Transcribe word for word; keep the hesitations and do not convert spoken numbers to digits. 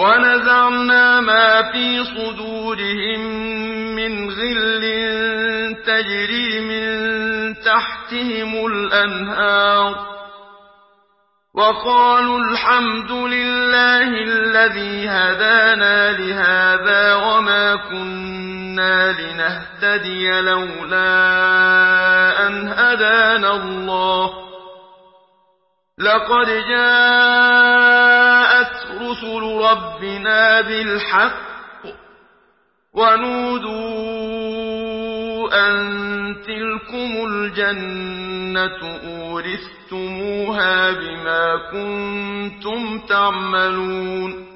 وَنَزَعْنَا مَا فِي صُدُورِهِم مِّنْ غِلٍّ تَجْرِي مِن تَحْتِهِمُ الْأَنْهَارُ وَقَالُوا الْحَمْدُ لِلَّهِ الَّذِي هَدَانَا لِهَٰذَا وَمَا كُنَّا لِنَهْتَدِيَ لَوْلَا أَنْ هَدَانَا اللَّهُ ۖ لَقَدْ جَاءَتْ رُسُلُ رَبِّنَا بِالْحَقِّ ۖ وَنُودُوا أَن تِلْكُمُ الْجَنَّةُ أُورِثْتُمُوهَا بِمَا كُنتُمْ تَعْمَلُونَ